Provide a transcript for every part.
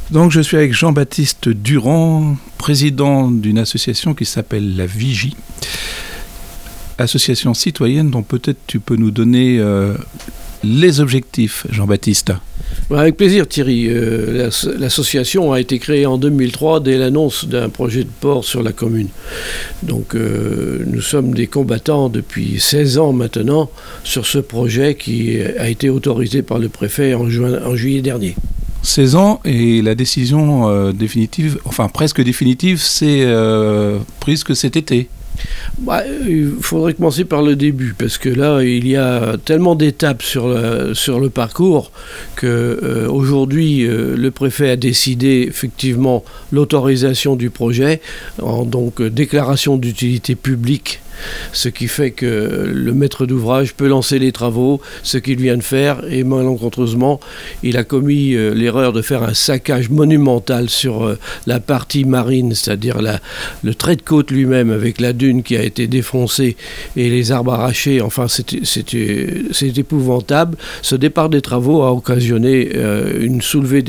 Donc je suis avec Jean-Baptiste Durand, président d'une association qui s'appelle la Vigie, association citoyenne dont peut-être tu peux nous donner les objectifs, Jean-Baptiste. Avec plaisir Thierry. L'association a été créée en 2003 dès l'annonce d'un projet de port sur la commune. Donc nous sommes des combattants depuis 16 ans maintenant sur ce projet qui a été autorisé par le préfet en juillet dernier. 16 ans et la décision définitive, enfin presque définitive, c'est prise que cet été. Il faudrait commencer par le début, parce que là, il y a tellement d'étapes sur le parcours qu'aujourd'hui, le préfet a décidé effectivement l'autorisation du projet, en donc déclaration d'utilité publique. Ce qui fait que le maître d'ouvrage peut lancer les travaux, ce qu'il vient de faire, et malencontreusement, il a commis l'erreur de faire un saccage monumental sur la partie marine, c'est-à-dire le trait de côte lui-même, avec la dune qui a été défoncée et les arbres arrachés. Enfin, c'est épouvantable. Ce départ des travaux a occasionné une soulevée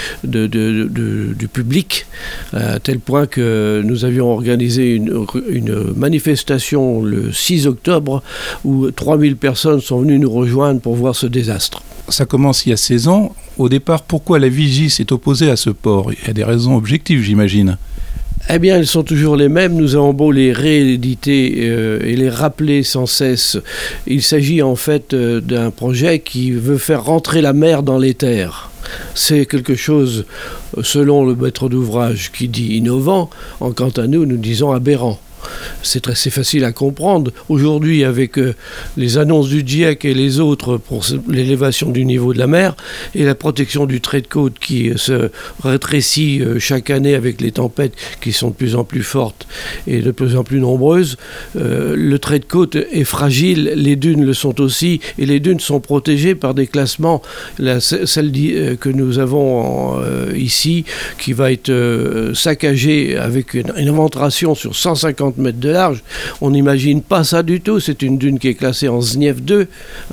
du public, à tel point que nous avions organisé une manifestation le 6 octobre où 3000 personnes sont venues nous rejoindre pour voir ce désastre. Ça commence il y a 16 ans. Au départ, pourquoi la Vigie s'est opposée à ce port ? Il y a des raisons objectives, j'imagine. Eh bien, elles sont toujours les mêmes. Nous avons beau les rééditer et les rappeler sans cesse. Il s'agit en fait d'un projet qui veut faire rentrer la mer dans les terres. C'est quelque chose, selon le maître d'ouvrage, qui dit innovant. Quant à nous, nous disons aberrant. C'est assez facile à comprendre. Aujourd'hui, avec les annonces du GIEC et les autres pour l'élévation du niveau de la mer et la protection du trait de côte qui se rétrécit chaque année avec les tempêtes qui sont de plus en plus fortes et de plus en plus nombreuses, le trait de côte est fragile, les dunes le sont aussi, et les dunes sont protégées par des classements. Celle que nous avons ici, qui va être saccagée avec une éventration sur 150 mètres de large, on n'imagine pas ça du tout. C'est une dune qui est classée en SNIEF 2,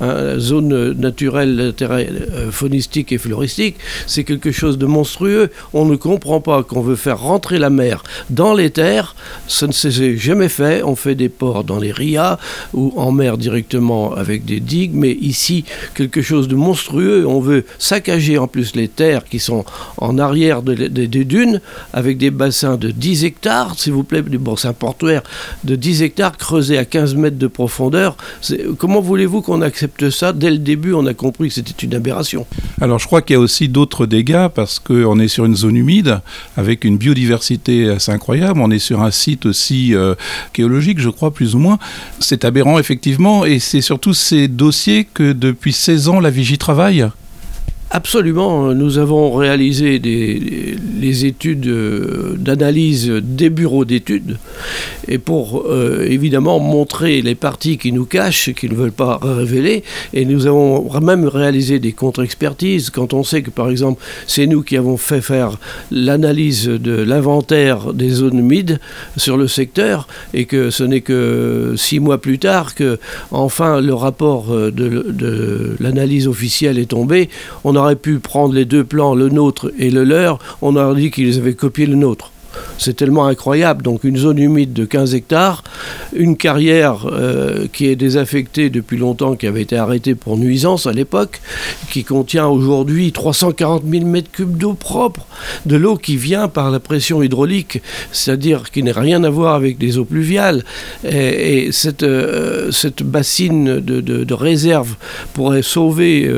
zone naturelle, faunistique et floristique. C'est quelque chose de monstrueux. On ne comprend pas qu'on veut faire rentrer la mer dans les terres. Ça ne s'est jamais fait. On fait des ports dans les RIA ou en mer directement avec des digues, mais ici, quelque chose de monstrueux. On veut saccager en plus les terres qui sont en arrière des dunes avec des bassins de 10 hectares, s'il vous plaît, des bassins portuaires de 10 hectares creusés à 15 mètres de profondeur. Comment voulez-vous qu'on accepte ça ? Dès le début, on a compris que c'était une aberration. Alors, je crois qu'il y a aussi d'autres dégâts parce qu'on est sur une zone humide avec une biodiversité assez incroyable. On est sur un site aussi archéologique, je crois, plus ou moins. C'est aberrant, effectivement, et c'est surtout ces dossiers que depuis 16 ans, la Vigie travaille. Absolument, nous avons réalisé les études d'analyse des bureaux d'études et pour évidemment montrer les parties qui nous cachent, qui ne veulent pas révéler, et nous avons même réalisé des contre-expertises quand on sait que par exemple c'est nous qui avons fait faire l'analyse de l'inventaire des zones humides sur le secteur et que ce n'est que 6 mois plus tard que enfin le rapport de l'analyse officielle est tombé. On aurait pu prendre les deux plans, le nôtre et le leur, on aurait dit qu'ils avaient copié le nôtre. C'est tellement incroyable. Donc une zone humide de 15 hectares, une carrière qui est désaffectée depuis longtemps, qui avait été arrêtée pour nuisance à l'époque, qui contient aujourd'hui 340 000 mètres cubes d'eau propre, de l'eau qui vient par la pression hydraulique, c'est-à-dire qui n'a rien à voir avec des eaux pluviales. Et cette bassine de réserve pourrait sauver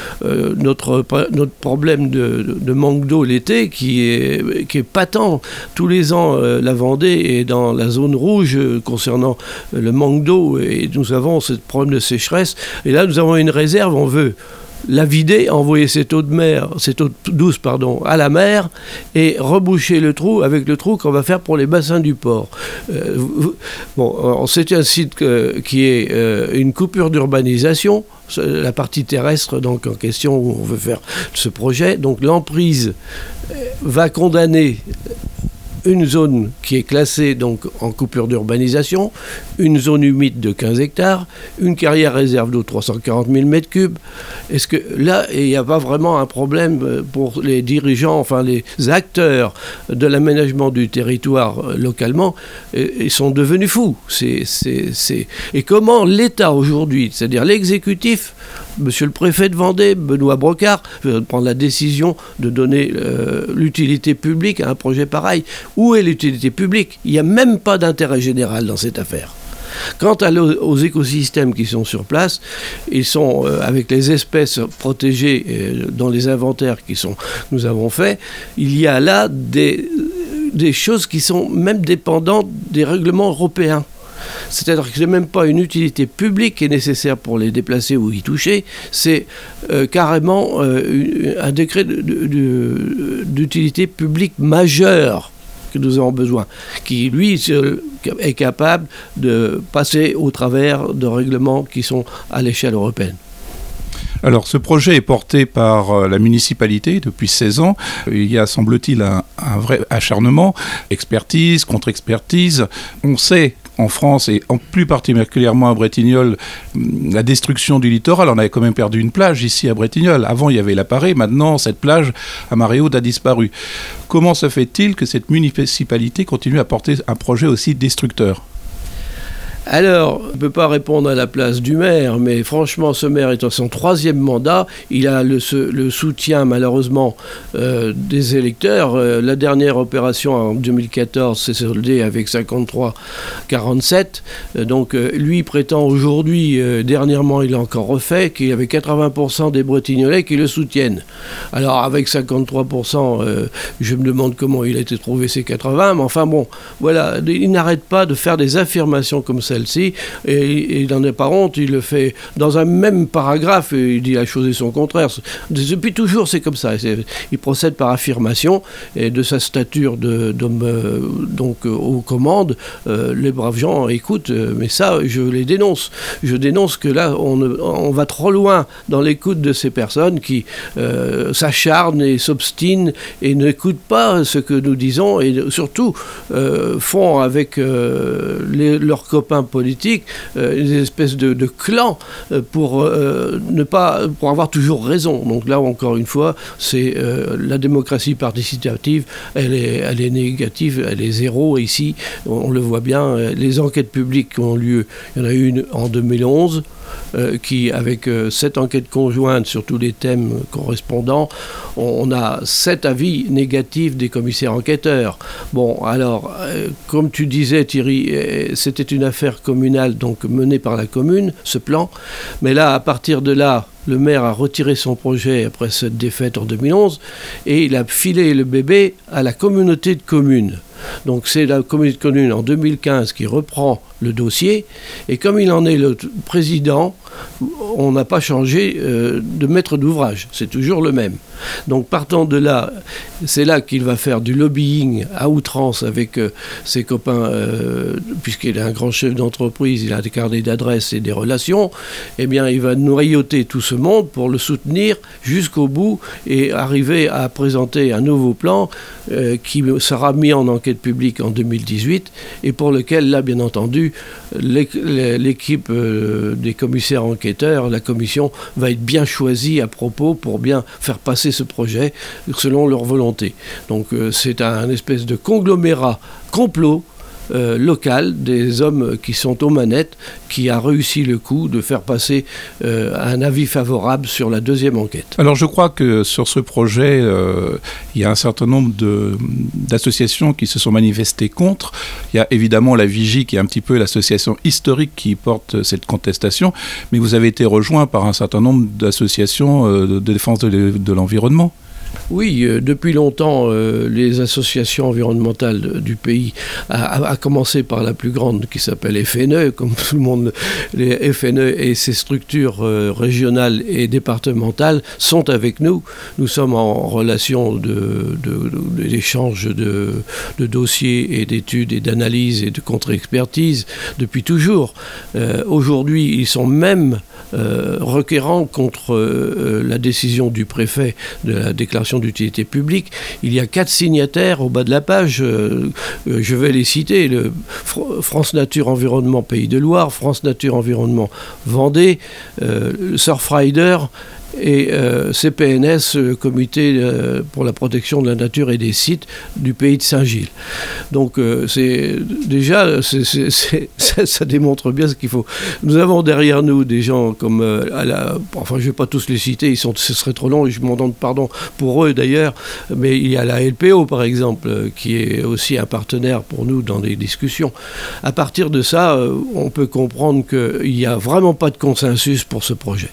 notre problème de manque d'eau l'été, qui est patent. Tous les ans, la Vendée est dans la zone rouge concernant le manque d'eau et nous avons ce problème de sécheresse. Et là, nous avons une réserve, on veut la vider, envoyer cette eau douce à la mer et reboucher le trou avec le trou qu'on va faire pour les bassins du port. C'est un site qui est une coupure d'urbanisation, la partie terrestre donc en question où on veut faire ce projet. Donc l'emprise va condamner une zone qui est classée donc en coupure d'urbanisation, une zone humide de 15 hectares, une carrière réserve d'eau de 340 000 m3. Est-ce que là, il n'y a pas vraiment un problème pour les dirigeants, enfin les acteurs de l'aménagement du territoire localement, ils sont devenus fous. Et comment l'État aujourd'hui, c'est-à-dire l'exécutif, Monsieur le préfet de Vendée, Benoît Brocard, veut prendre la décision de donner l'utilité publique à un projet pareil. Où est l'utilité publique ? Il n'y a même pas d'intérêt général dans cette affaire. Quant aux écosystèmes qui sont sur place, ils sont avec les espèces protégées dans les inventaires nous avons faits, il y a là des choses qui sont même dépendantes des règlements européens. C'est-à-dire que ce n'est même pas une utilité publique qui est nécessaire pour les déplacer ou y toucher, c'est carrément un décret d'utilité publique majeure que nous avons besoin, qui lui est capable de passer au travers de règlements qui sont à l'échelle européenne. Alors, ce projet est porté par la municipalité depuis 16 ans. Il y a, semble-t-il, un vrai acharnement, expertise, contre-expertise. On sait en France, et plus particulièrement à Bretignolles, la destruction du littoral. On avait quand même perdu une plage ici à Bretignolles. Avant, il y avait la Parée. Maintenant, cette plage à marée haute a disparu. Comment se fait-il que cette municipalité continue à porter un projet aussi destructeur ? Alors, je ne peux pas répondre à la place du maire, mais franchement, ce maire est à son 3e mandat. Il a le soutien, malheureusement, des électeurs. La dernière opération, en 2014, s'est soldée avec 53-47. Donc, lui prétend aujourd'hui, dernièrement, il a encore refait, qu'il y avait 80% des Bretignolais qui le soutiennent. Alors, avec 53%, je me demande comment il a été trouvé ces 80, mais enfin bon, voilà, il n'arrête pas de faire des affirmations comme celle-ci, et il n'en est pas honte, il le fait dans un même paragraphe, et il dit la chose et son contraire. Depuis toujours, c'est comme ça. Il procède par affirmation, et de sa stature d'homme donc aux commandes, les braves gens écoutent, mais ça, je les dénonce. Je dénonce que là, on va trop loin dans l'écoute de ces personnes qui s'acharnent et s'obstinent et n'écoutent pas ce que nous disons, et surtout font avec leurs copains politiques une espèce de clan pour avoir toujours raison. Donc là, encore une fois, c'est la démocratie participative, elle est négative, elle est zéro. Ici, on le voit bien, les enquêtes publiques qui ont lieu, il y en a eu une en 2011, qui, avec 7 enquêtes conjointes sur tous les thèmes correspondants, on a 7 avis négatifs des commissaires enquêteurs. Bon, alors, comme tu disais, Thierry, c'était une affaire communale, donc menée par la commune, ce plan. Mais là, à partir de là, le maire a retiré son projet après cette défaite en 2011 et il a filé le bébé à la communauté de communes. Donc c'est la communauté de communes en 2015 qui reprend le dossier, et comme il en est le président, on n'a pas changé de maître d'ouvrage, c'est toujours le même. Donc partant de là, c'est là qu'il va faire du lobbying à outrance avec ses copains, puisqu'il est un grand chef d'entreprise, il a des carnets d'adresses et des relations, eh bien il va noyauter tout ce monde pour le soutenir jusqu'au bout et arriver à présenter un nouveau plan qui sera mis en enquête publique en 2018 et pour lequel, là bien entendu, l'équipe des commissaires enquêteurs, la commission, va être bien choisie à propos pour bien faire passer ce projet selon leur volonté. Donc c'est un espèce de conglomérat complot local des hommes qui sont aux manettes, qui a réussi le coup de faire passer un avis favorable sur la deuxième enquête. Alors je crois que sur ce projet, il y a un certain nombre d'associations qui se sont manifestées contre. Il y a évidemment la Vigie, qui est un petit peu l'association historique qui porte cette contestation, mais vous avez été rejoint par un certain nombre d'associations de défense de l'environnement. Oui, depuis longtemps, les associations environnementales du pays, à commencer par la plus grande qui s'appelle FNE, comme tout le monde, les FNE et ses structures régionales et départementales sont avec nous. Nous sommes en relation d'échange de dossiers et d'études et d'analyses et de contre-expertise depuis toujours. Aujourd'hui, ils sont même requérants contre la décision du préfet de la déclaration déclaration d'utilité publique. Il y a 4 signataires au bas de la page. Je vais les citer. France Nature Environnement Pays de Loire, France Nature Environnement Vendée, Surfrider et CPNS, Comité pour la protection de la nature et des sites du pays de Saint-Gilles. Donc ça démontre bien ce qu'il faut. Nous avons derrière nous des gens comme enfin je ne vais pas tous les citer, ce serait trop long et je m'en donne pardon pour eux d'ailleurs, mais il y a la LPO par exemple qui est aussi un partenaire pour nous dans les discussions. À partir de ça, on peut comprendre qu'il n'y a vraiment pas de consensus pour ce projet.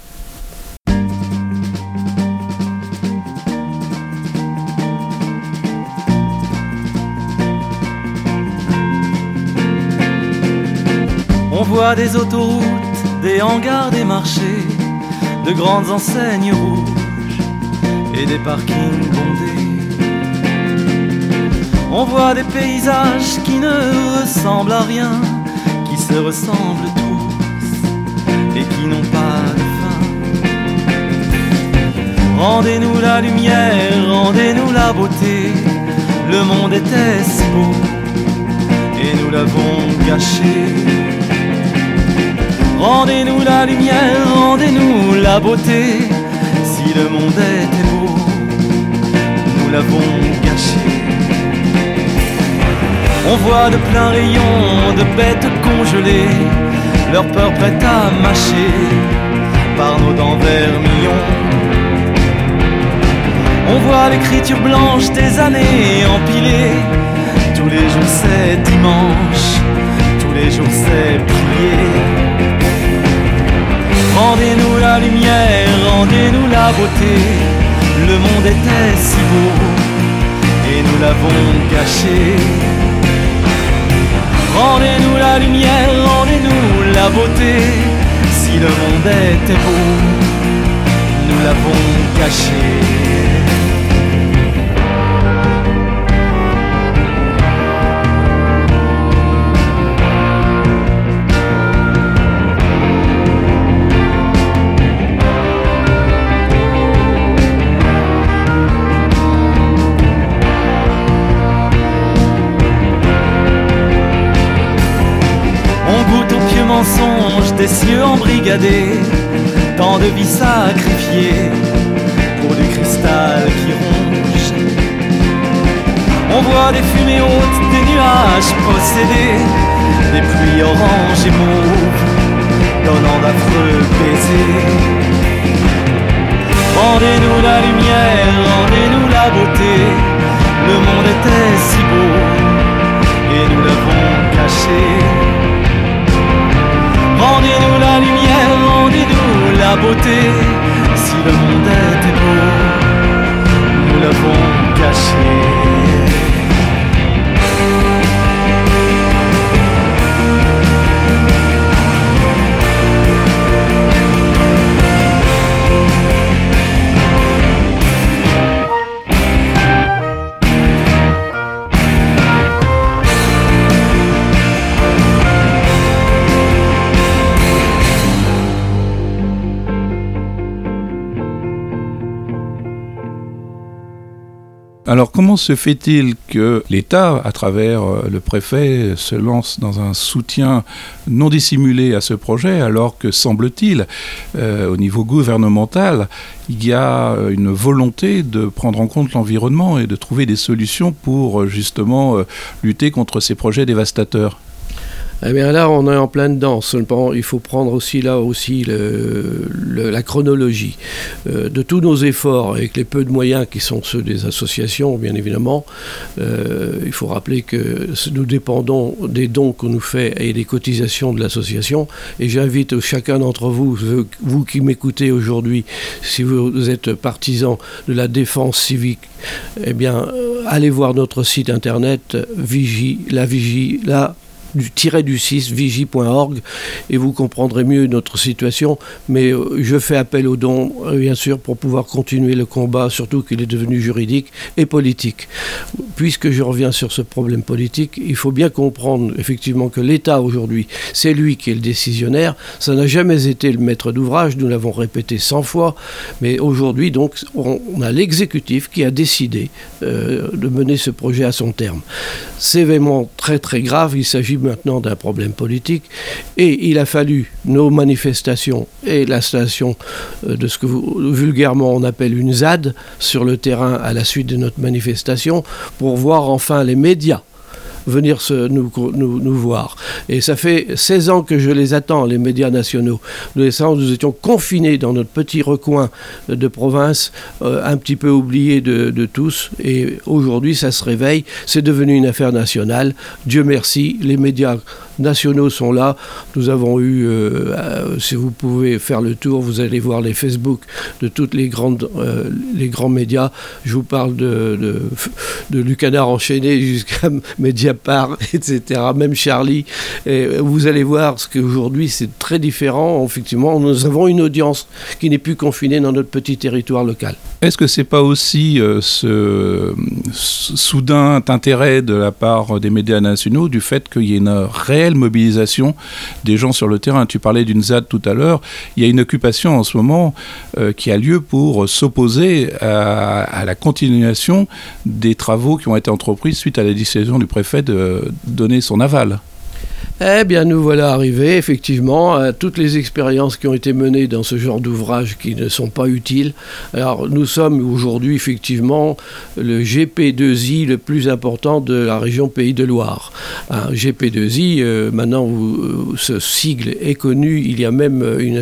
On voit des autoroutes, des hangars, des marchés, de grandes enseignes rouges et des parkings bondés. On voit des paysages qui ne ressemblent à rien, qui se ressemblent tous et qui n'ont pas de fin. Rendez-nous la lumière, rendez-nous la beauté, le monde était si beau et nous l'avons gâché. Rendez-nous la lumière, rendez-nous la beauté, si le monde était beau, nous l'avons gâché. On voit de pleins rayons de bêtes congelées, leur peur prête à mâcher par nos dents vermillons. On voit l'écriture blanche des années empilées, tous les jours c'est dimanche, tous les jours c'est prier. Rendez-nous la lumière, rendez-nous la beauté, le monde était si beau et nous l'avons gâché. Rendez-nous la lumière, rendez-nous la beauté, si le monde était beau, nous l'avons gâché. Mensonges des cieux embrigadés, tant de vies sacrifiées pour du cristal qui ronge. On voit des fumées hautes, des nuages possédés, des pluies oranges et mauves, donnant d'affreux baisers. Rendez-nous la lumière, rendez-nous la beauté, le monde était si beau et nous l'avons caché. Rendez-nous la lumière, rendez-nous la beauté, si le monde était beau, nous l'avons caché. Alors comment se fait-il que l'État, à travers le préfet, se lance dans un soutien non dissimulé à ce projet, alors que, semble-t-il, au niveau gouvernemental, il y a une volonté de prendre en compte l'environnement et de trouver des solutions pour justement lutter contre ces projets dévastateurs ? Eh bien là, on est en plein dedans. Seulement, il faut prendre aussi là aussi la chronologie de tous nos efforts avec les peu de moyens qui sont ceux des associations, bien évidemment. Il faut rappeler que nous dépendons des dons qu'on nous fait et des cotisations de l'association. Et j'invite chacun d'entre vous, vous qui m'écoutez aujourd'hui, si vous êtes partisan de la défense civique, eh bien, allez voir notre site internet du 6 vigie.org et vous comprendrez mieux notre situation, mais je fais appel aux dons bien sûr pour pouvoir continuer le combat, surtout qu'il est devenu juridique et politique. Puisque je reviens sur ce problème politique, il faut bien comprendre effectivement que l'État aujourd'hui, c'est lui qui est le décisionnaire, ça n'a jamais été le maître d'ouvrage, nous l'avons répété 100 fois, mais aujourd'hui donc on a l'exécutif qui a décidé de mener ce projet à son terme. C'est vraiment très très grave, il s'agit maintenant d'un problème politique et il a fallu nos manifestations et l'installation de ce que vulgairement on appelle une ZAD sur le terrain à la suite de notre manifestation pour voir enfin les médias venir nous voir. Et ça fait 16 ans que je les attends, les médias nationaux. Nous étions confinés dans notre petit recoin de province, un petit peu oublié de tous. Et aujourd'hui, ça se réveille. C'est devenu une affaire nationale. Dieu merci, les médias nationaux sont là. Nous avons eu, si vous pouvez faire le tour, vous allez voir les Facebook de toutes les grands médias. Je vous parle du Canard enchaîné jusqu'à Mediapart, etc. Même Charlie. Et vous allez voir ce qu'aujourd'hui c'est très différent. Effectivement, nous avons une audience qui n'est plus confinée dans notre petit territoire local. Est-ce que c'est pas aussi ce soudain intérêt de la part des médias nationaux du fait qu'il y ait une réelle mobilisation des gens sur le terrain? Tu parlais d'une ZAD tout à l'heure. Il y a une occupation en ce moment qui a lieu pour s'opposer à la continuation des travaux qui ont été entrepris suite à la décision du préfet de donner son aval. Eh bien, nous voilà arrivés, effectivement, à toutes les expériences qui ont été menées dans ce genre d'ouvrages qui ne sont pas utiles. Alors, nous sommes aujourd'hui, effectivement, le GP2I le plus important de la région Pays de Loire. Un GP2I, maintenant, ce sigle est connu. Il y a même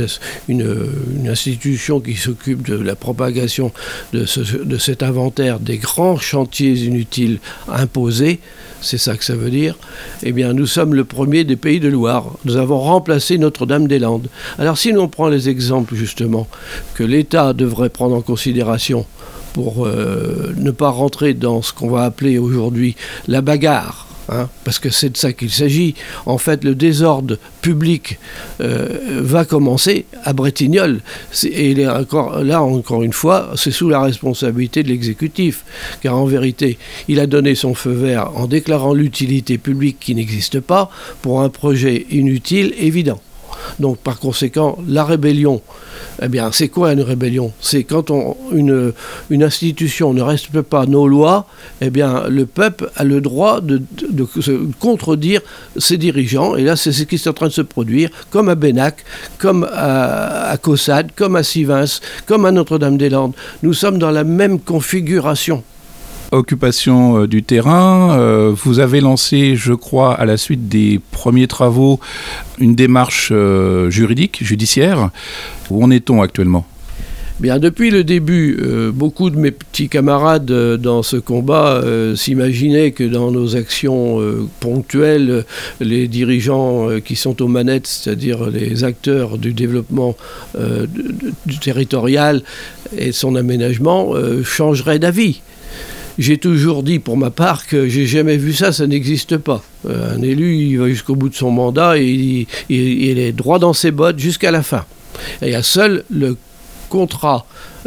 une institution qui s'occupe de la propagation de cet inventaire des grands chantiers inutiles imposés. C'est ça que ça veut dire. Eh bien, nous sommes le premier des Pays de Loire. Nous avons remplacé Notre-Dame-des-Landes. Alors, si l'on prend les exemples, justement, que l'État devrait prendre en considération pour ne pas rentrer dans ce qu'on va appeler aujourd'hui la bagarre, parce que c'est de ça qu'il s'agit. En fait, le désordre public va commencer à Bretignolles. Et encore une fois, c'est sous la responsabilité de l'exécutif. Car en vérité, il a donné son feu vert en déclarant l'utilité publique qui n'existe pas pour un projet inutile évident. Donc, par conséquent, la rébellion, eh bien, c'est quoi une rébellion? C'est quand une institution ne respecte pas nos lois, eh bien, le peuple a le droit de contredire ses dirigeants. Et là, c'est ce qui est en train de se produire, comme à Benac, comme à Caussade, comme à Sivins, comme à Notre-Dame-des-Landes. Nous sommes dans la même configuration. Occupation du terrain, vous avez lancé, je crois, à la suite des premiers travaux, une démarche judiciaire. Où en est-on actuellement ? Bien, depuis le début, beaucoup de mes petits camarades dans ce combat s'imaginaient que dans nos actions ponctuelles, les dirigeants qui sont aux manettes, c'est-à-dire les acteurs du développement du territorial et son aménagement, changeraient d'avis. J'ai toujours dit pour ma part que j'ai jamais vu ça, ça n'existe pas. Un élu, il va jusqu'au bout de son mandat et il est droit dans ses bottes jusqu'à la fin. Et il y a seul le contrat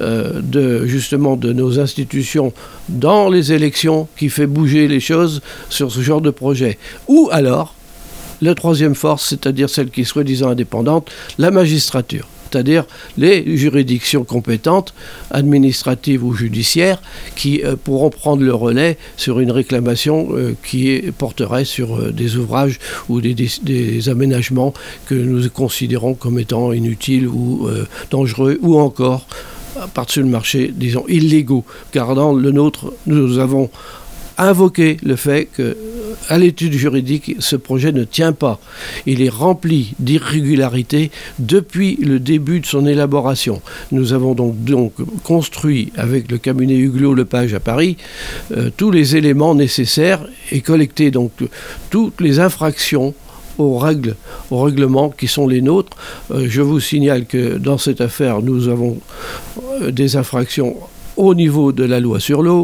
de nos institutions dans les élections qui fait bouger les choses sur ce genre de projet. Ou alors, la troisième force, c'est-à-dire celle qui est soi-disant indépendante, la magistrature. C'est-à-dire les juridictions compétentes, administratives ou judiciaires, qui pourront prendre le relais sur une réclamation qui porterait sur des ouvrages ou des aménagements que nous considérons comme étant inutiles ou dangereux, ou encore, par-dessus le marché, disons, illégaux. Car dans le nôtre, nous avons invoqué le fait qu'à l'étude juridique, ce projet ne tient pas. Il est rempli d'irrégularités depuis le début de son élaboration. Nous avons donc construit avec le cabinet Huguelot-Lepage à Paris tous les éléments nécessaires et collecté donc toutes les infractions aux règlements qui sont les nôtres. Je vous signale que dans cette affaire, nous avons des infractions au niveau de la loi sur l'eau,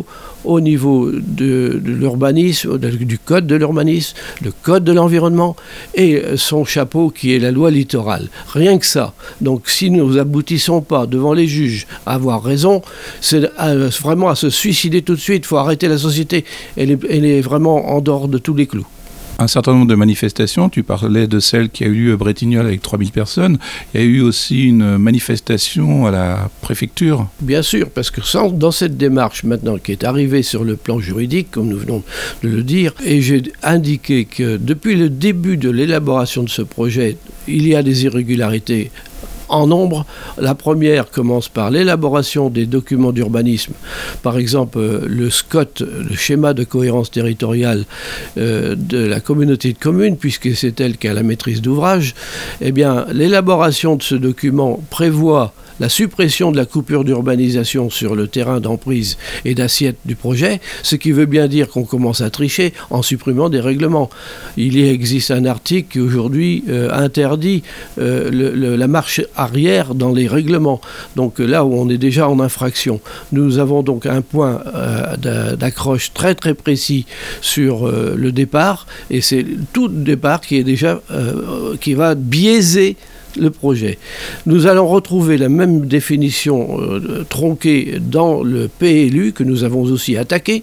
au niveau de l'urbanisme, du code de l'urbanisme, le code de l'environnement et son chapeau qui est la loi littorale. Rien que ça. Donc si nous aboutissons pas devant les juges à avoir raison, c'est vraiment à se suicider tout de suite. Il faut arrêter la société. Elle est vraiment en dehors de tous les clous. Un certain nombre de manifestations, tu parlais de celle qui a eu lieu à Bretignolles avec 3000 personnes, il y a eu aussi une manifestation à la préfecture. Bien sûr, parce que dans cette démarche maintenant qui est arrivée sur le plan juridique, comme nous venons de le dire, et j'ai indiqué que depuis le début de l'élaboration de ce projet, il y a des irrégularités en nombre. La première commence par l'élaboration des documents d'urbanisme. Par exemple, le SCOT, le schéma de cohérence territoriale de la communauté de communes, puisque c'est elle qui a la maîtrise d'ouvrage. Eh bien, l'élaboration de ce document prévoit la suppression de la coupure d'urbanisation sur le terrain d'emprise et d'assiette du projet, ce qui veut bien dire qu'on commence à tricher en supprimant des règlements. Il existe un article qui aujourd'hui interdit la marche arrière dans les règlements. Donc là où on est déjà en infraction. Nous avons donc un point d'accroche très très précis sur le départ, et c'est tout le départ qui est déjà qui va biaiser le projet. Nous allons retrouver la même définition tronquée dans le PLU que nous avons aussi attaqué.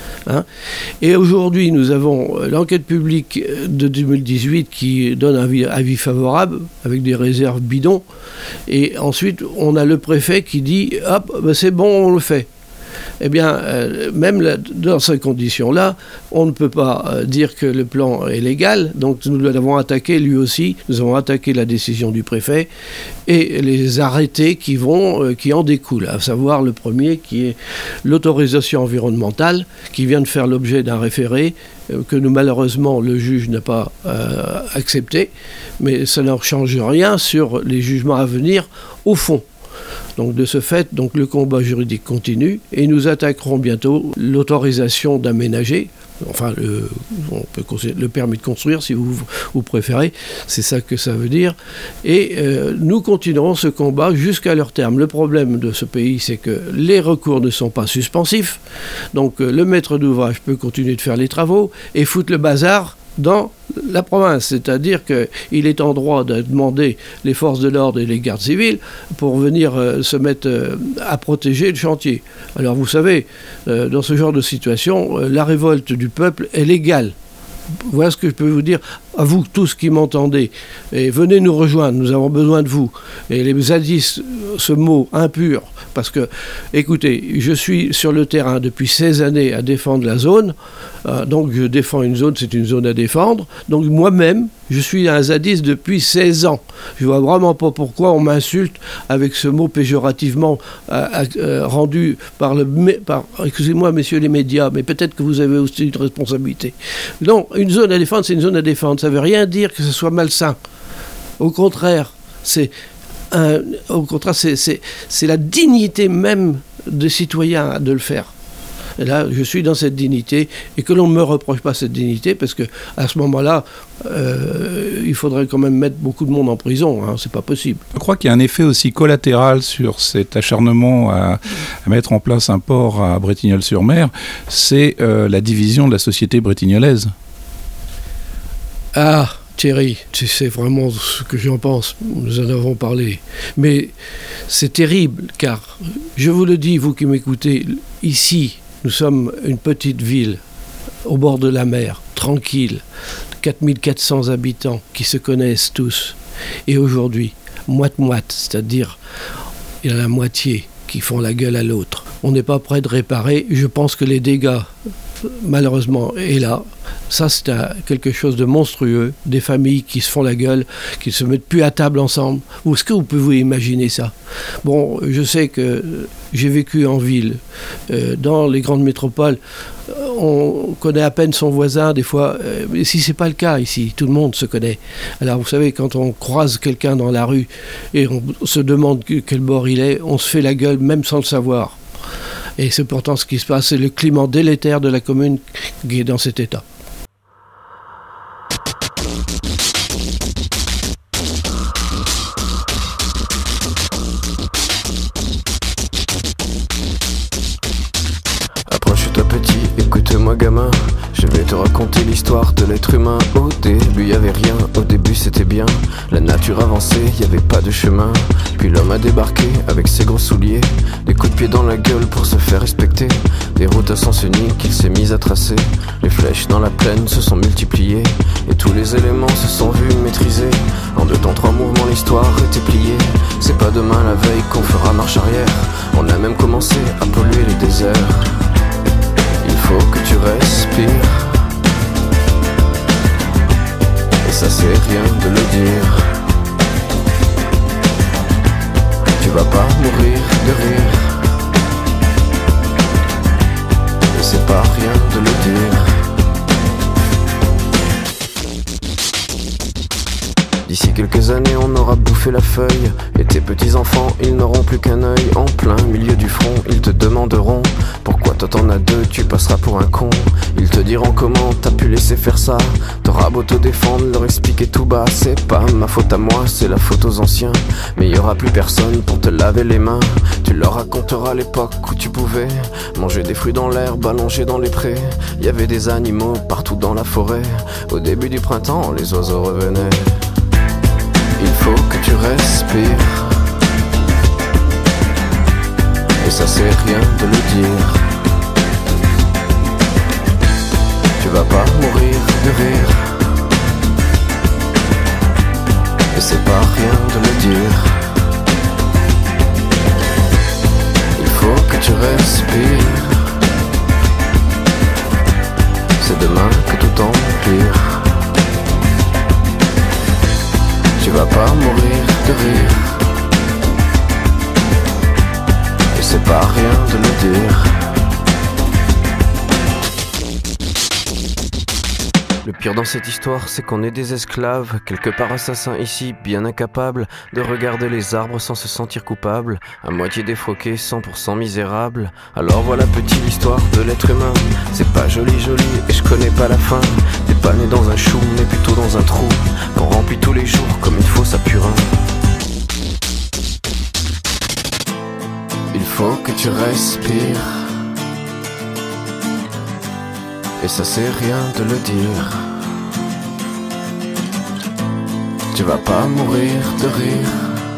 Et aujourd'hui, nous avons l'enquête publique de 2018 qui donne un avis favorable avec des réserves bidons. Et ensuite, on a le préfet qui dit « Hop, ben c'est bon, on le fait ». Eh bien, même dans ces conditions-là, on ne peut pas dire que le plan est légal. Donc nous l'avons attaqué lui aussi. Nous avons attaqué la décision du préfet et les arrêtés qui en découlent. À savoir le premier qui est l'autorisation environnementale qui vient de faire l'objet d'un référé que malheureusement le juge n'a pas accepté. Mais ça ne change rien sur les jugements à venir au fond. Donc de ce fait, donc, le combat juridique continue et nous attaquerons bientôt l'autorisation d'aménager, enfin le permis de construire si vous préférez, c'est ça que ça veut dire. Et nous continuerons ce combat jusqu'à leur terme. Le problème de ce pays, c'est que les recours ne sont pas suspensifs, donc le maître d'ouvrage peut continuer de faire les travaux et foutre le bazar dans la province, c'est-à-dire qu'il est en droit de demander les forces de l'ordre et les gardes civils pour venir se mettre à protéger le chantier. Alors vous savez, dans ce genre de situation, la révolte du peuple est légale. Voilà ce que je peux vous dire à vous tous qui m'entendez. Et venez nous rejoindre, nous avons besoin de vous. Et les zadistes, ce mot impur, parce que, écoutez, je suis sur le terrain depuis 16 années à défendre la zone. Donc je défends une zone, c'est une zone à défendre. Donc moi-même, je suis un zadiste depuis 16 ans. Je ne vois vraiment pas pourquoi on m'insulte avec ce mot péjorativement rendu par excusez-moi, messieurs les médias, mais peut-être que vous avez aussi une responsabilité. Non, une zone à défendre, c'est une zone à défendre. Ça ne veut rien dire que ce soit malsain. Au contraire, c'est la dignité même des citoyens de le faire. Et là, je suis dans cette dignité et que l'on ne me reproche pas cette dignité parce qu'à ce moment-là, il faudrait quand même mettre beaucoup de monde en prison. C'est pas possible. Je crois qu'il y a un effet aussi collatéral sur cet acharnement à mettre en place un port à Bretignolles-sur-Mer, c'est la division de la société bretignolaise. Ah, Thierry, tu sais vraiment ce que j'en pense. Nous en avons parlé. Mais c'est terrible car, je vous le dis, vous qui m'écoutez, ici, nous sommes une petite ville au bord de la mer, tranquille, 4400 habitants qui se connaissent tous. Et aujourd'hui, moite-moite, c'est-à-dire il y a la moitié qui font la gueule à l'autre. On n'est pas prêt de réparer. Je pense que les dégâts, malheureusement, est là. Ça, c'est quelque chose de monstrueux. Des familles qui se font la gueule, qui ne se mettent plus à table ensemble. Est-ce que vous pouvez imaginer ça? Bon, je sais que j'ai vécu en ville, dans les grandes métropoles. On connaît à peine son voisin, des fois. Mais si ce n'est pas le cas ici, tout le monde se connaît. Alors, vous savez, quand on croise quelqu'un dans la rue et on se demande quel bord il est, on se fait la gueule même sans le savoir. Et c'est pourtant ce qui se passe, c'est le climat délétère de la commune qui est dans cet état. Approche-toi Écoute-moi gamin, je vais te raconter l'histoire de l'être humain. Au début y avait rien, au début c'était bien. La nature avançait, y avait pas de chemin. Puis l'homme a débarqué avec ses gros souliers, des coups de pied dans la gueule pour se faire respecter. Des routes à sens unique qu'il s'est mis à tracer. Les flèches dans la plaine se sont multipliées, et tous les éléments se sont vus maîtrisés. En 2 temps 3 mouvements l'histoire était pliée. C'est pas demain la veille qu'on fera marche arrière. On a même commencé à polluer les déserts. Il faut que tu respires, et ça c'est rien de le dire. Tu vas pas mourir de rire, et c'est pas rien de le dire. D'ici quelques années on aura bouffé la feuille, et tes petits enfants ils n'auront plus qu'un œil. En plein milieu du front ils te demanderont pourquoi toi t'en as 2, tu passeras pour un con. Ils te diront comment t'as pu laisser faire ça. T'auras beau te défendre, leur expliquer tout bas. C'est pas ma faute à moi, c'est la faute aux anciens. Mais y aura plus personne pour te laver les mains. Tu leur raconteras l'époque où tu pouvais manger des fruits dans l'herbe, allongés dans les prés. Y avait des animaux partout dans la forêt. Au début du printemps les oiseaux revenaient. Il faut que tu respires, et ça c'est rien de le dire. Tu vas pas mourir de rire, et c'est pas rien de le dire. Il faut que tu respires, c'est demain que tout empire. Tu vas pas mourir de rire, et c'est pas rien de le dire. Le pire dans cette histoire, c'est qu'on est des esclaves, quelque part assassins ici, bien incapables de regarder les arbres sans se sentir coupables, à moitié défroqués, 100% misérables. Alors voilà petite l'histoire de l'être humain. C'est pas joli et je connais pas la fin. T'es pas né dans un chou, mais plutôt dans un trou qu'on remplit tous les jours comme une fosse à purin. Il faut que tu respires, et ça c'est rien de le dire. Tu vas pas mourir de rire,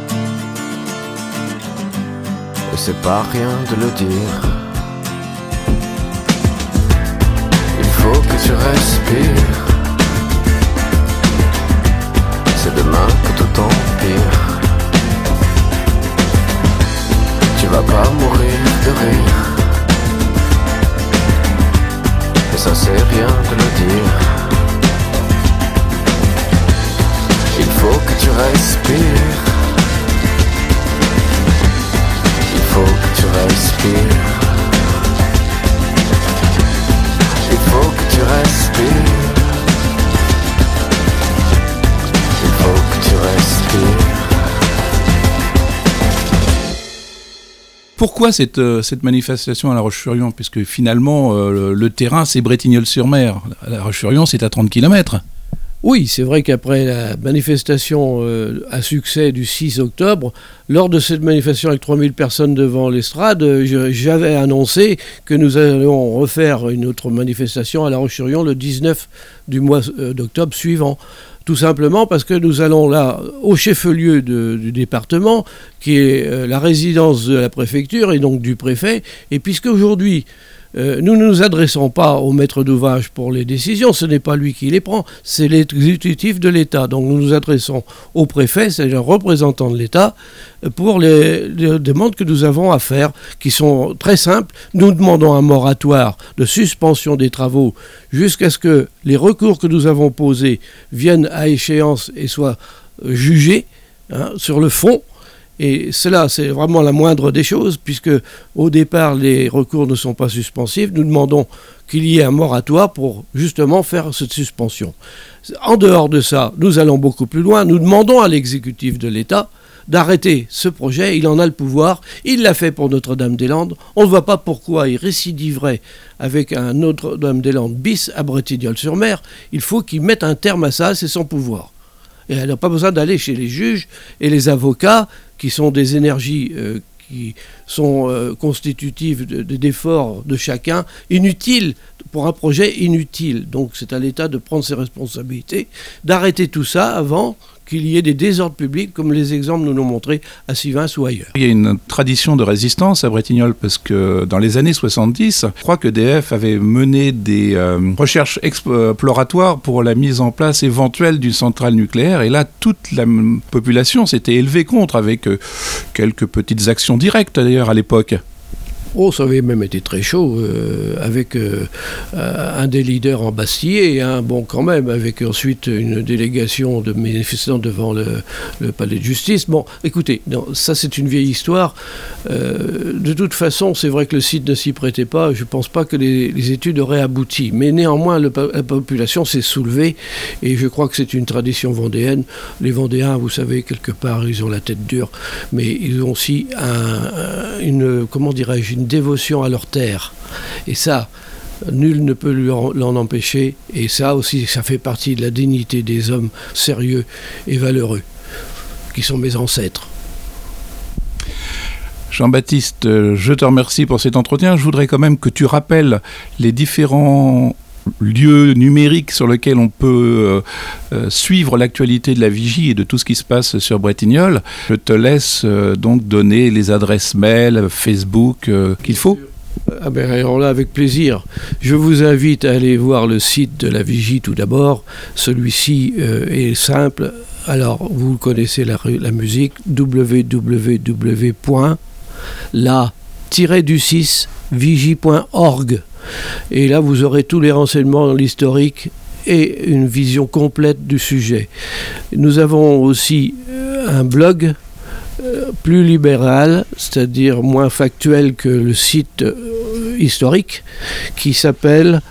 et c'est pas rien de le dire. Il faut que tu respires, c'est demain que tout empire. Tu vas pas mourir de rire, et ça c'est rien de le dire. Il faut que tu respires, il faut que tu respires, il faut que tu respires, il faut que tu respires. Pourquoi cette manifestation à La Roche-sur-Yon ? Puisque finalement, le terrain, c'est Bretignolles-sur-Mer. La Roche-sur-Yon, c'est à 30 km. Oui, c'est vrai qu'après la manifestation à succès du 6 octobre, lors de cette manifestation avec 3000 personnes devant l'estrade, j'avais annoncé que nous allons refaire une autre manifestation à La Roche-sur-Yon le 19 du mois d'octobre suivant. Tout simplement parce que nous allons là, au chef-lieu du département, qui est la résidence de la préfecture et donc du préfet, et puisque aujourd'hui, nous ne nous adressons pas au maître d'ouvrage pour les décisions, ce n'est pas lui qui les prend, c'est l'exécutif de l'État. Donc nous nous adressons au préfet, c'est un représentant de l'État, pour les demandes que nous avons à faire, qui sont très simples. Nous demandons un moratoire de suspension des travaux jusqu'à ce que les recours que nous avons posés viennent à échéance et soient jugés sur le fond. Et cela, c'est vraiment la moindre des choses, puisque au départ, les recours ne sont pas suspensifs. Nous demandons qu'il y ait un moratoire pour justement faire cette suspension. En dehors de ça, nous allons beaucoup plus loin. Nous demandons à l'exécutif de l'État d'arrêter ce projet. Il en a le pouvoir. Il l'a fait pour Notre-Dame-des-Landes. On ne voit pas pourquoi il récidiverait avec un Notre-Dame-des-Landes bis à Bretignolles-sur-Mer. Il faut qu'il mette un terme à ça, c'est son pouvoir. Et elle n'a pas besoin d'aller chez les juges et les avocats, qui sont des énergies qui sont constitutives d'efforts de chacun, inutiles, pour un projet inutile. Donc c'est à l'État de prendre ses responsabilités, d'arrêter tout ça avant qu'il y ait des désordres publics, comme les exemples nous l'ont montré à Sivins ou ailleurs. Il y a une tradition de résistance à Bretignolles, parce que dans les années 70, je crois que EDF avait mené des recherches exploratoires pour la mise en place éventuelle d'une centrale nucléaire, et là, toute la population s'était élevée contre, avec quelques petites actions directes d'ailleurs à l'époque. Oh, ça avait même été très chaud, avec un des leaders embastillé, bon quand même, avec ensuite une délégation de manifestants devant le palais de justice. Bon, écoutez, non, ça c'est une vieille histoire. De toute façon, c'est vrai que le site ne s'y prêtait pas. Je ne pense pas que les études auraient abouti. Mais néanmoins, la population s'est soulevée, et je crois que c'est une tradition vendéenne. Les Vendéens, vous savez, quelque part, ils ont la tête dure, mais ils ont aussi une dévotion à leur terre. Et ça, nul ne peut l'en empêcher. Et ça aussi, ça fait partie de la dignité des hommes sérieux et valeureux, qui sont mes ancêtres. Jean-Baptiste, je te remercie pour cet entretien. Je voudrais quand même que tu rappelles les différents lieux numériques sur lesquels on peut suivre l'actualité de la Vigie et de tout ce qui se passe sur Bretignolles. Je te laisse donc donner les adresses mail, Facebook qu'il faut. Ah ben alors là, avec plaisir. Je vous invite à aller voir le site de la Vigie tout d'abord. Celui-ci est simple. Alors, vous connaissez la musique, www.la-vigie.org. Et là, vous aurez tous les renseignements dans l'historique et une vision complète du sujet. Nous avons aussi un blog plus libéral, c'est-à-dire moins factuel que le site historique, qui s'appelle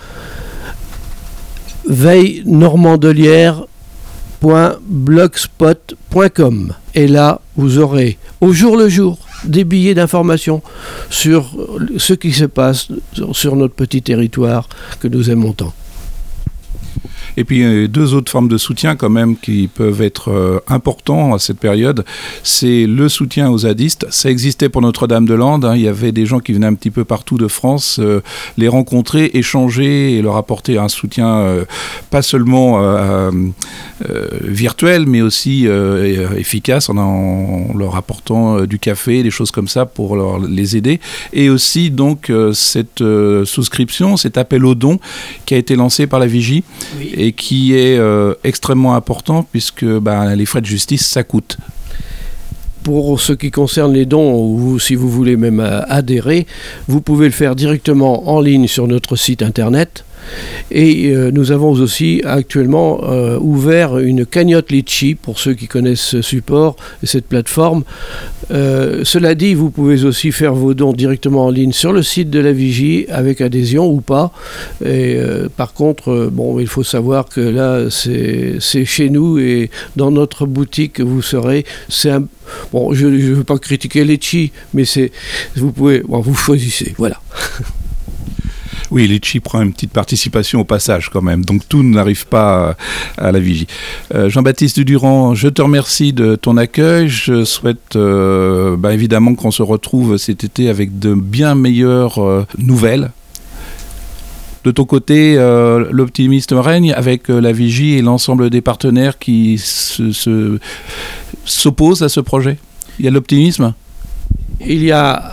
veillenormandelière.blogspot.com. Et là, vous aurez au jour le jour des billets d'information sur ce qui se passe sur notre petit territoire que nous aimons tant. Et puis deux autres formes de soutien quand même qui peuvent être importants à cette période, c'est le soutien aux zadistes. Ça existait pour Notre-Dame-de-Landes, il y avait des gens qui venaient un petit peu partout de France, les rencontrer, échanger et leur apporter un soutien pas seulement virtuel, mais aussi efficace en leur apportant du café, des choses comme ça pour les aider. Et aussi donc cette souscription, cet appel aux dons qui a été lancé par la Vigie. Oui. Et qui est extrêmement important puisque les frais de justice, ça coûte. Pour ce qui concerne les dons, ou si vous voulez même adhérer, vous pouvez le faire directement en ligne sur notre site internet. Et nous avons aussi actuellement ouvert une cagnotte Litchi pour ceux qui connaissent ce support et cette plateforme. Cela dit, vous pouvez aussi faire vos dons directement en ligne sur le site de la Vigie avec adhésion ou pas. Et par contre, il faut savoir que là, c'est chez nous et dans notre boutique que vous serez. Je ne veux pas critiquer Litchi, mais vous choisissez, voilà. Oui, Litchi prend une petite participation au passage quand même, donc tout n'arrive pas à la Vigie. Jean-Baptiste Durand, je te remercie de ton accueil. Je souhaite évidemment qu'on se retrouve cet été avec de bien meilleures nouvelles. De ton côté, l'optimisme règne avec la Vigie et l'ensemble des partenaires qui s'opposent à ce projet. Il y a de l'optimisme ? Il y a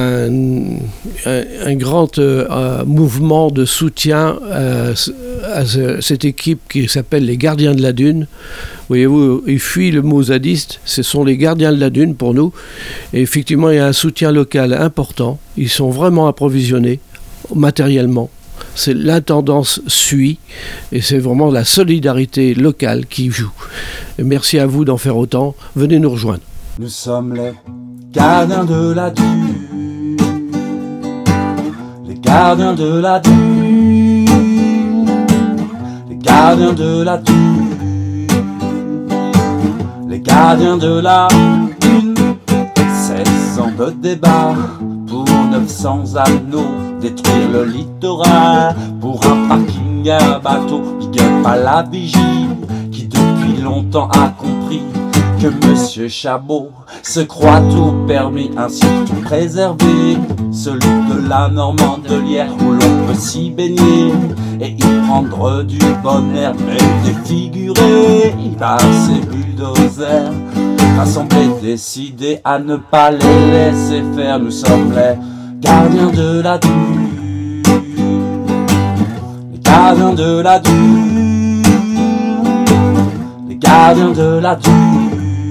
un grand mouvement de soutien à cette équipe qui s'appelle les Gardiens de la Dune. Voyez-vous, ils fuient le mot zadiste, ce sont les Gardiens de la Dune pour nous. Et effectivement, il y a un soutien local important. Ils sont vraiment approvisionnés matériellement. L'intendance suit et c'est vraiment la solidarité locale qui joue. Et merci à vous d'en faire autant. Venez nous rejoindre. Nous sommes les gardiens de la dune, les gardiens de la dune, les gardiens de la dune, les gardiens de la dune. 16 ans de débat pour 900 anneaux, détruire le littoral pour un parking à bateau. Big up à la Vigie qui depuis longtemps a compris que Monsieur Chabot se croit tout permis, ainsi tout préservé, celui de la Normandelière où l'on peut s'y baigner et y prendre du bon air, mais défiguré par ces bulldozers rassemblés, décidés à ne pas les laisser faire. Nous sommes les gardiens de la dune, les gardiens de la dune, les gardiens de la dune,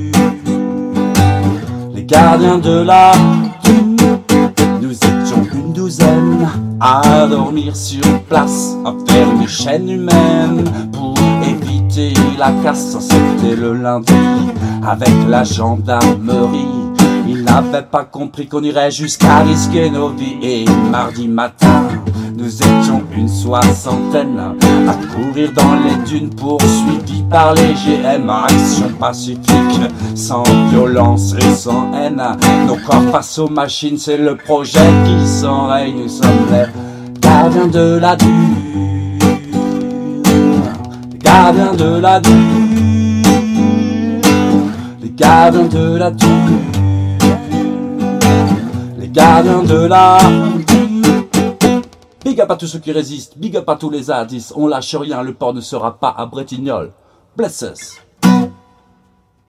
les gardiens de la dune. Nous étions une douzaine à dormir sur place, à faire des chaînes humaines pour éviter la casse. C'était le lundi avec la gendarmerie. Ils n'avaient pas compris qu'on irait jusqu'à risquer nos vies. Et mardi matin, nous étions une soixantaine à courir dans les dunes, poursuivis par les GM. Action pacifique, sans violence et sans haine. Nos corps face aux machines, c'est le projet qui s'enraye. Nous sommes les gardiens de la dune, les gardiens de la dune, les gardiens de la dune, les gardiens de la dune. Big up à tous ceux qui résistent, big up à tous les zadistes. On lâche rien, le port ne sera pas à Bretignolles. Bless us.